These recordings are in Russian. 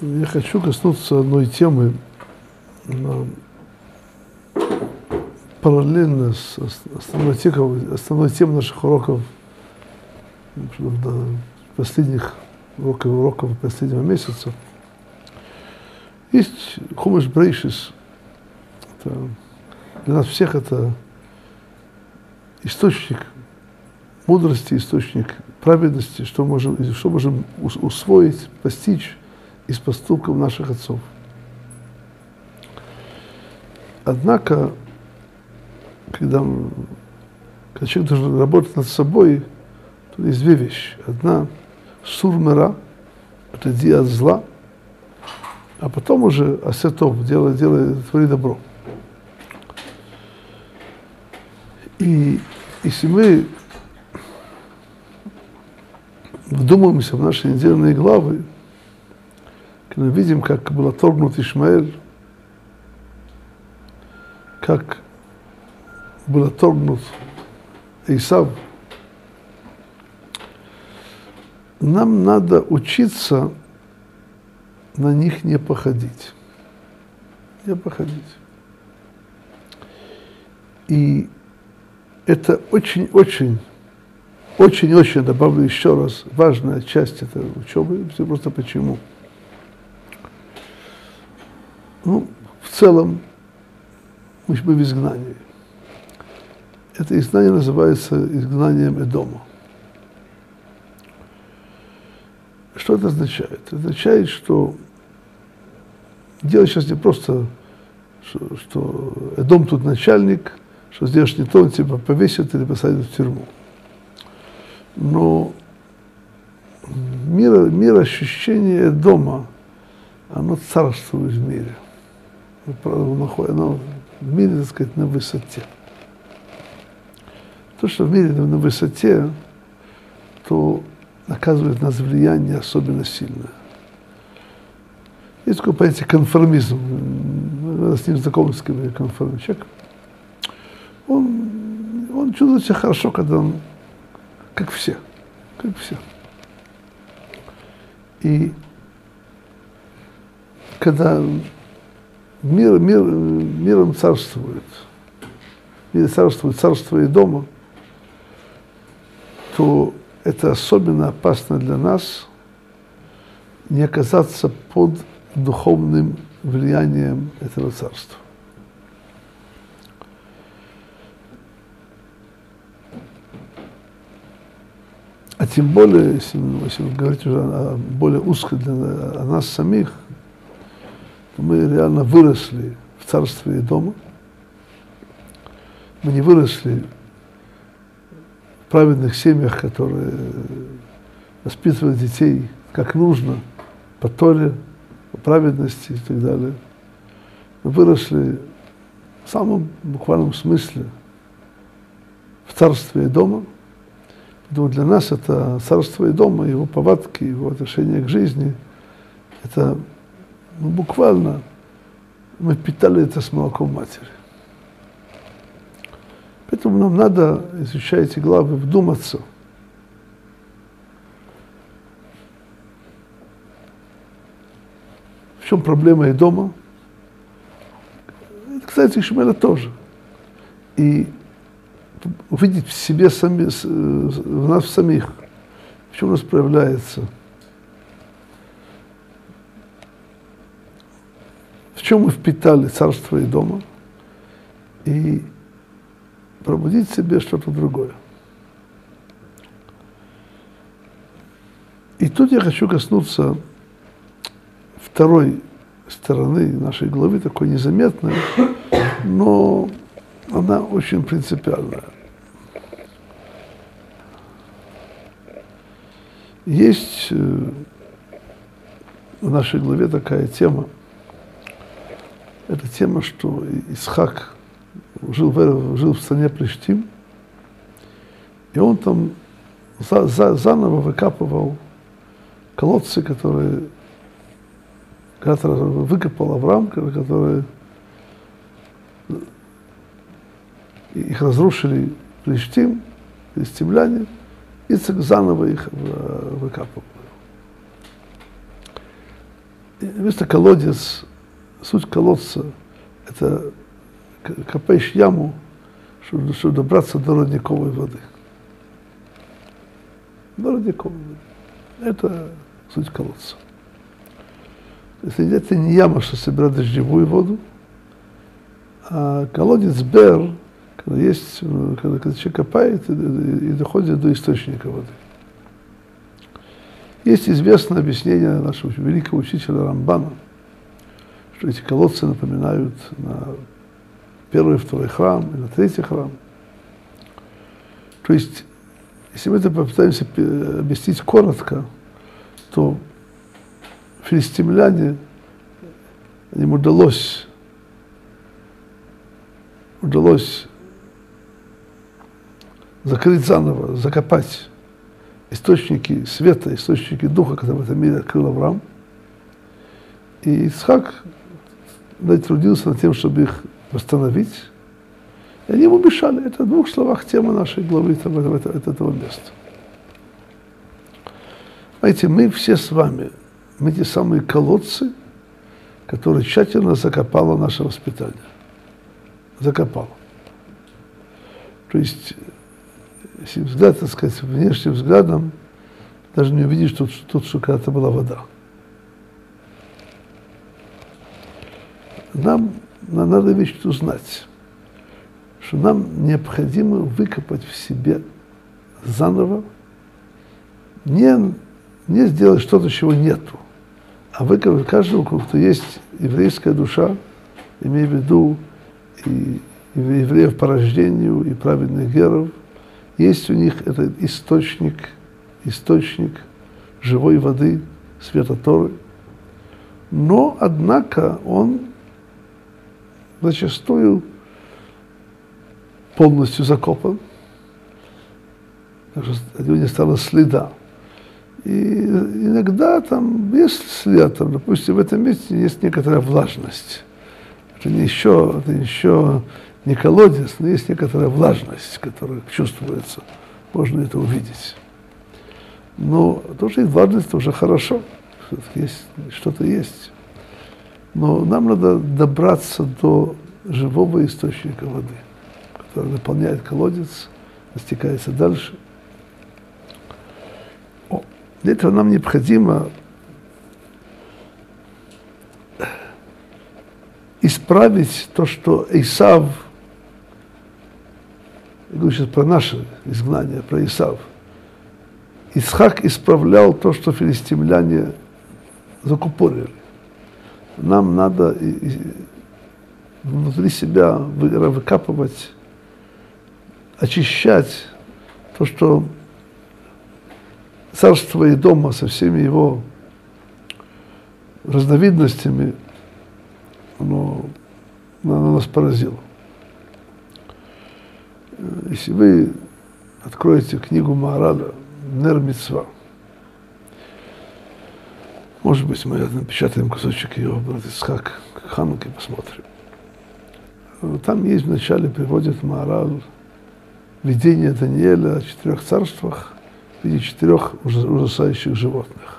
Я хочу коснуться одной темы, параллельно с основной темой наших уроков, последних уроков последнего месяца. Есть Хумаш Брейшис. Для нас всех это источник мудрости, источник праведности, что можем усвоить, постичь из поступков наших отцов. Однако, когда человек должен работать над собой, то есть две вещи. Одна — сурмера, отойди от зла, а потом уже асетов, твори добро. И если мы вдумаемся в наши недельные главы, когда мы видим, как был отторгнут Ишмаэль, как был отторгнут Исав, нам надо учиться на них не походить. Не походить. И это очень, добавлю еще раз, важная часть этой учебы. Просто почему? Ну, в целом, мы в изгнании. Это изгнание называется изгнанием Эдома. Что это означает? Это означает, что дело сейчас не просто, что Эдом тут начальник, что сделаешь не то, он тебя повесит или посадят в тюрьму. Но мир ощущения Эдома, оно царствует в мире. Оно в мире, так сказать, на высоте. То, что в мире на высоте, то оказывает на нас влияние особенно сильное. Есть такое понятие конформизм. С ним знакомы с конформизмом. Человек, он чувствует себя хорошо, когда он как все. И когда миром царствует царство Эдома, то это особенно опасно для нас не оказаться под духовным влиянием этого царства. А тем более, если говорить уже более узко о нас самих, то мы реально выросли в царстве Эдома. Мы не выросли в праведных семьях, которые воспитывают детей как нужно, по Торе, по праведности и так далее. Мы выросли в самом буквальном смысле в царстве Эдома. Поэтому для нас это царство Эдома, его повадки, его отношение к жизни, это буквально мы впитали это с молоком матери. Поэтому нам надо, изучая эти главы, вдуматься. В чем проблема Эдома? Это, кстати, Ишмаэля тоже. И увидеть в себе в нас самих, в чем у нас проявляется, в чем мы впитали царство Эдома, и пробудить в себе что-то другое. И тут я хочу коснуться второй стороны нашей главы, такой незаметной, но она очень принципиальная. Есть в нашей главе такая тема. Это тема, что Исхак жил в стране Плештим, и он там заново выкапывал колодцы, которые когда-то выкопал Авраам, которые их разрушили Плештим, филистимляне, Ицхак заново их выкапывал. вместо колодец, суть колодца – это копаешь яму, чтобы добраться до родниковой воды. До родниковой воды. Это суть колодца. Это не яма, что собирает дождевую воду, а колодец Бер, когда человек копает и доходит до источника воды. Есть известное объяснение нашего великого учителя Рамбана, что эти колодцы напоминают на первый и второй храм, и на третий храм. То есть, если мы это попытаемся объяснить коротко, то филистимляне, им удалось закрыть заново, закопать источники света, источники духа, которые в этом мире открыл Авраам. И Ицхак трудился над тем, чтобы их восстановить. И они ему мешали. Это в двух словах тема нашей главы этого места. Знаете, мы все с вами, мы те самые колодцы, которые тщательно закопало наше воспитание. Закопало. То есть, если взгляд, так сказать, внешним взглядом, даже не увидишь, что тут когда-то была вода. Нам надо вещь узнать, что нам необходимо выкопать в себе заново, не сделать что-то, чего нету, а выкопать каждого, кто есть еврейская душа, имея в виду и евреев по рождению, и праведных геров, есть у них этот источник живой воды, света Торы. Но, однако, он зачастую полностью закопан, так что от него не стало следа. И иногда там есть след, там, допустим, в этом месте есть некоторая влажность. Это еще не колодец, но есть некоторая влажность, которая чувствуется. Можно это увидеть. Но тоже и влажность тоже хорошо. Что-то есть. Но нам надо добраться до живого источника воды, который наполняет колодец, растекается дальше. Для этого нам необходимо исправить то, что Исав, я говорю сейчас про наше изгнание, про Исав. Ицхак исправлял то, что филистимляне закупорили. Нам надо внутри себя выкапывать, очищать то, что царство Эдома со всеми его разновидностями, оно нас поразило. Если вы откроете книгу Маораля «Нер Мицва», может быть, мы напечатаем кусочек ее, брат Ицхак, к Хануке посмотрим. Там есть вначале приводит Маораль видение Даниэля о 4 царствах в виде 4 ужасающих животных.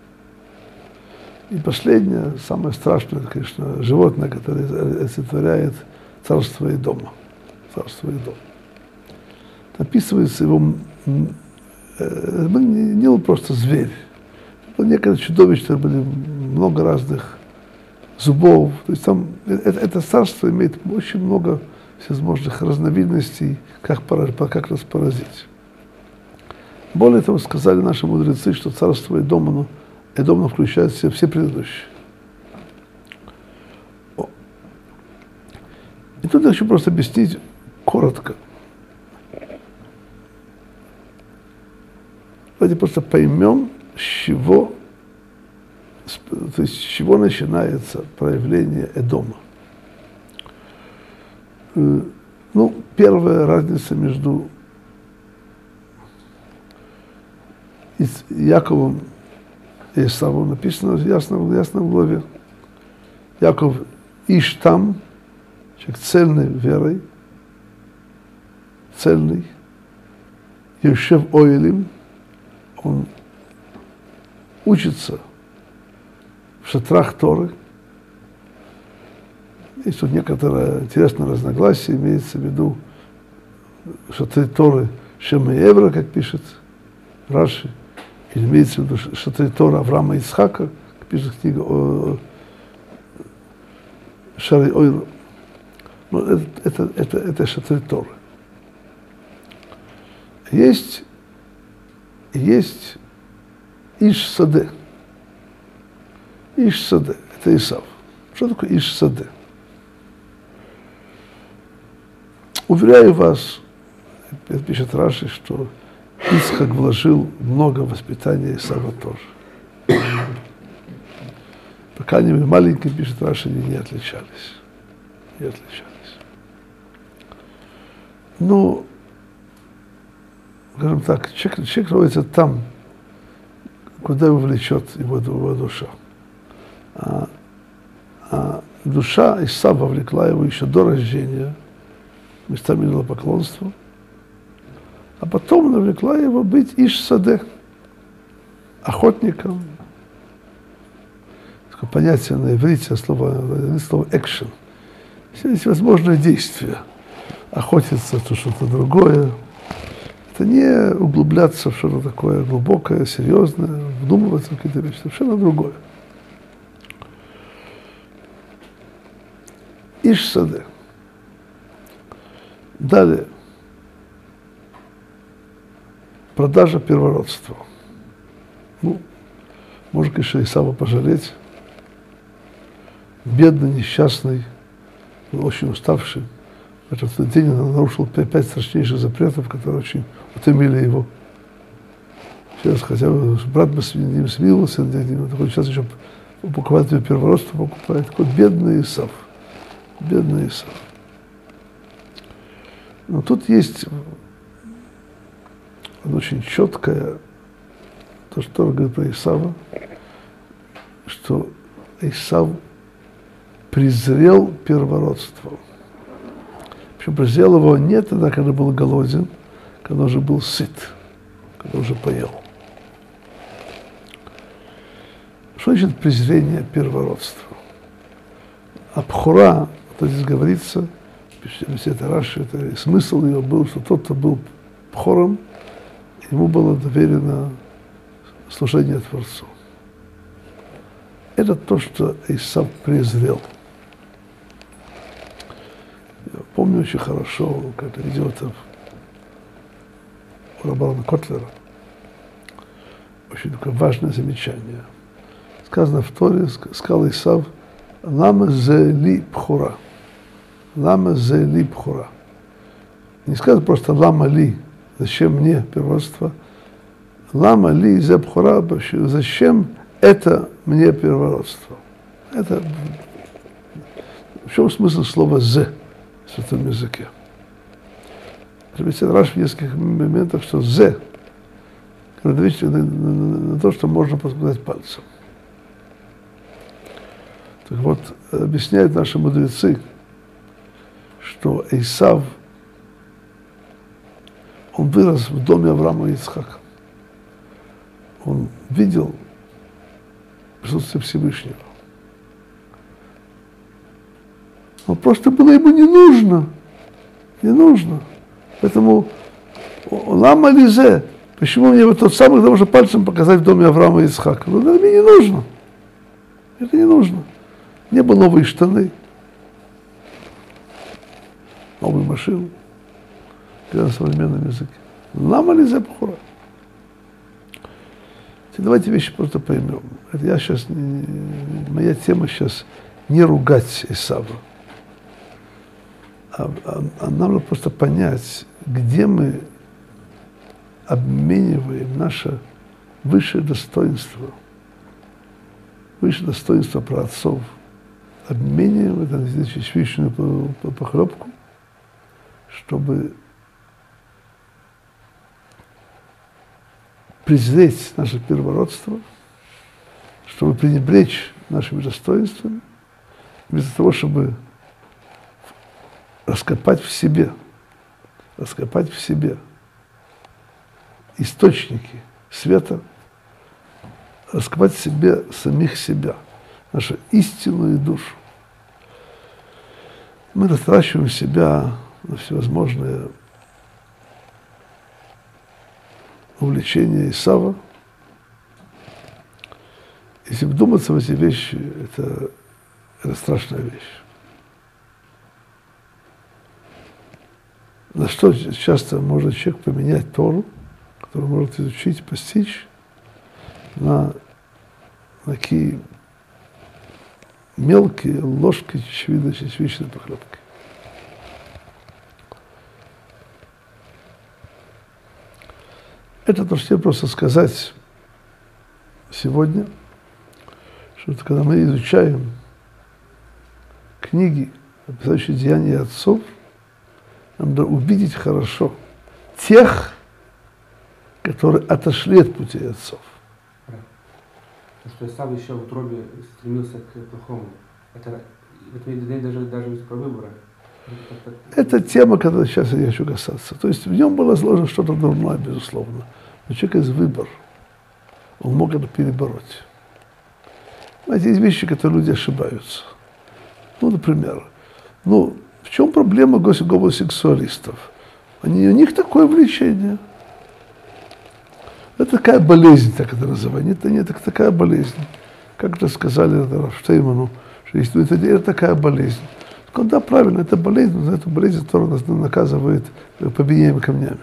И последнее, самое страшное, это, конечно, животное, которое олицетворяет царство Эдома. Царство Эдома. Описывается его, не был просто зверь. Это было некое чудовище, были много разных зубов. То есть там это царство имеет очень много всевозможных разновидностей, как нас поразить. Более того, сказали наши мудрецы, что царство Эдома включает в себя все предыдущие. И тут я хочу просто объяснить коротко. Давайте просто поймем, с чего начинается проявление Эдома. Первая разница между Яковом и Исавом написано ясно в главе. Яков Иштам, человек цельной верой, цельный, Йошев Оэлим, он учится в шатрах Торы. Есть тут некоторое интересное разногласие, имеется в виду шатры Торы Шема и Эвра, как пишет Раши, или имеется в виду шатры Торы Авраама и Ицхака, как пишет книга о Шаре Ойру. Но это шатры Торы. Есть Иш-Саде. Иш-Саде – это Исав. Что такое Иш-Саде? Уверяю вас, пишет Раши, что Ицхак вложил много воспитания Исава тоже. По крайней мере, маленькие, пишет Раши, они не отличались. Не отличались. Ну, скажем так, человек находится там, куда его влечет его душа. А душа Исава вовлекла его еще до рождения, местами идолопоклонства, а потом навлекла его быть Иш-Саде, охотником. Такое понятие на иврите, слово action. Все эти возможные действия. Охотиться, это что-то другое. Это не углубляться в что-то такое глубокое, серьезное, вдумываться в какие-то вещи, совершенно другое. Иш-Саде. Далее. Продажа первородства. Ну, можно, конечно, Исава пожалеть. Бедный, несчастный, очень уставший. В этот день он нарушил 5 страшнейших запретов, которые очень утомили его. Сейчас, хотя бы брат бы с ним смилился, такой сейчас еще покупатель первородства покупает. Такой бедный Исав. Бедный Исав. Но тут есть очень четкое, то, что Тора говорит про Исава, что Исав презрел первородство. Причем презрел его не тогда, когда был голоден, когда уже был сыт, когда уже поел. Что значит презрение первородства? Абхура, то здесь говорится, все это Раши, это смысл ее был, что тот, кто был Бхором, ему было доверено служение Творцу. Это то, что Исав презрел. Я помню очень хорошо, как я видел это у Раббана Котлера. Очень такое важное замечание. Сказано в Торе, сказал Исав, «Лама зе ли пхура». «Лама зе ли пхура». Не сказано просто «лама ли», зачем мне первородство. «Лама ли зе пхура», зачем это мне первородство. Это в чем смысл слова «зе» в святом языке? Раш в нескольких моментах, что «зе» на то, что можно показать пальцем. Так вот, объясняют наши мудрецы, что Исав, он вырос в доме Авраама и Ицхака. Он видел присутствие Всевышнего. Но просто было ему не нужно. Не нужно. Поэтому лама лизе. Почему мне вот тот самый, потому что пальцем показать в доме Авраама и Ицхака? Ну, да, мне не нужно. Это не нужно. Не было новые штаны, новую машину, на современном языке. Лама лизе пхура. Давайте вещи просто поймем. Это я сейчас, моя тема сейчас не ругать Исава, а нам надо просто понять, где мы обмениваем наше высшее достоинство праотцов, обмениваем это чечевичную похлебку, чтобы презреть наше первородство, чтобы пренебречь нашими достоинствами, вместо того, чтобы раскопать в себе источники света, раскопать в себе самих себя, нашу истинную душу. Мы растрачиваем себя на всевозможные увлечения Исава. Если вдуматься в эти вещи, это страшная вещь. На что часто может человек поменять Тору, которую может изучить, постичь, на такие мелкие ложки чечевичной похлебки. Это то, что я просто сказать сегодня, что когда мы изучаем книги, описывающие деяния отцов, нам надо увидеть хорошо тех, которые отошли от пути отцов. Что Исав еще в утробе стремился к плохому. Это даже про выборы. Это тема, которой сейчас я хочу касаться. То есть в нем было сложно что-то дурное, безусловно. Но человек есть выбор. Он мог это перебороть. Знаете, есть вещи, которые люди ошибаются. Ну, например, в чем проблема гомосексуалистов? У них такое влечение. Это такая болезнь, так это называют. Это такая болезнь. Как это сказали Штейману, что это такая болезнь. Да, правильно, это болезнь, но это болезнь, которая нас наказывает побиениями камнями.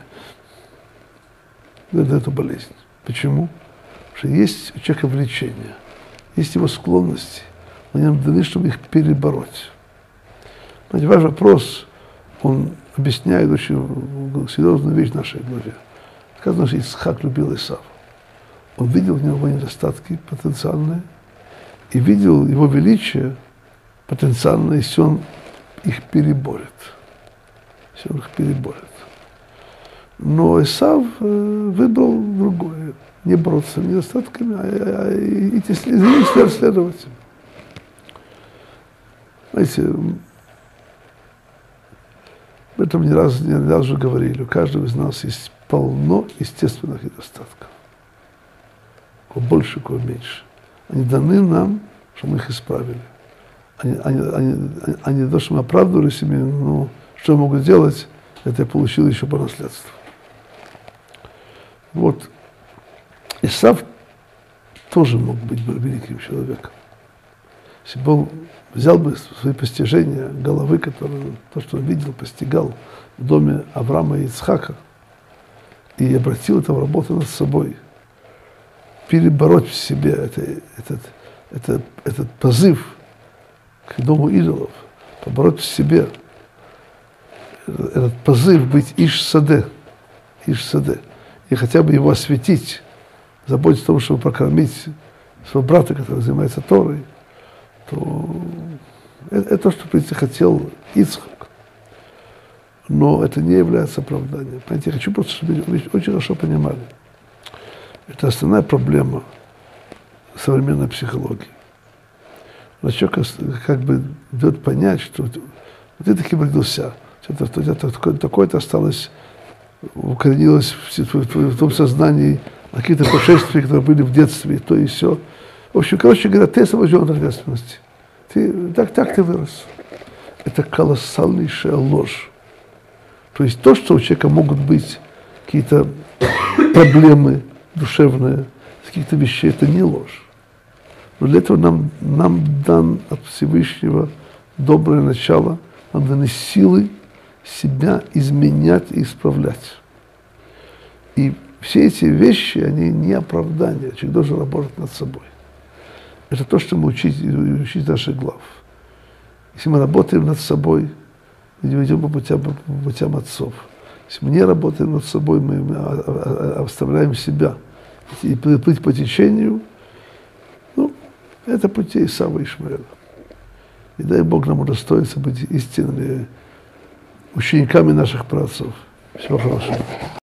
Это эту болезнь. Почему? Потому что есть у человека влечение, есть его склонности, они нам даны, чтобы их перебороть. Знаете, ваш вопрос, он объясняет очень серьезную вещь в нашей главе. Сказано, что Ицхак любил Исава. Он видел в нем его недостатки потенциальные и видел его величие потенциальное, если он их переборет. Если он их переборет. Но Исав выбрал другое. Не бороться с недостатками, а идти следовать. Знаете, об этом не раз уже говорили. У каждого из нас есть полно естественных недостатков. Кого больше, кого меньше. Они даны нам, чтобы мы их исправили. Они не то, что мы оправдывали себе, но что я могу делать, это я получил еще по наследству. Вот. Исав тоже мог быть великим человеком. Если бы он взял бы свои постижения головы, которые, то, что он видел, постигал в доме Авраама и Ицхака, и обратил это в работу над собой, перебороть в себе этот позыв к дому идолов, побороть в себе этот позыв быть Иш-Саде, и хотя бы его осветить, заботиться о том, чтобы прокормить своего брата, который занимается Торой, то это то, что, в принципе, хотел Ицхак. Но это не является оправданием. Понимаете, я хочу просто, чтобы вы очень хорошо понимали. Это основная проблема современной психологии. Человек как бы дает понять, что ты таким родился, такое-то осталось, укоренилось в том сознании, какие-то происшествия, которые были в детстве, то и все. В общем, короче говоря, ты освобожден от ответственности. Так ты вырос. Это колоссальнейшая ложь. То есть то, что у человека могут быть какие-то проблемы душевные, каких-то вещей, это не ложь. Но для этого нам дан от Всевышнего доброе начало, нам даны силы себя изменять и исправлять. И все эти вещи, они не оправдания. Человек должен работать над собой. Это то, что мы учить наших глав. Если мы работаем над собой, мы идем по путям отцов. Если мы не работаем над собой, мы оставляем себя и плыть по течению, это пути Исава и Ишмаэля. И дай Бог нам удостоится быть истинными учениками наших праотцов. Всего хорошего.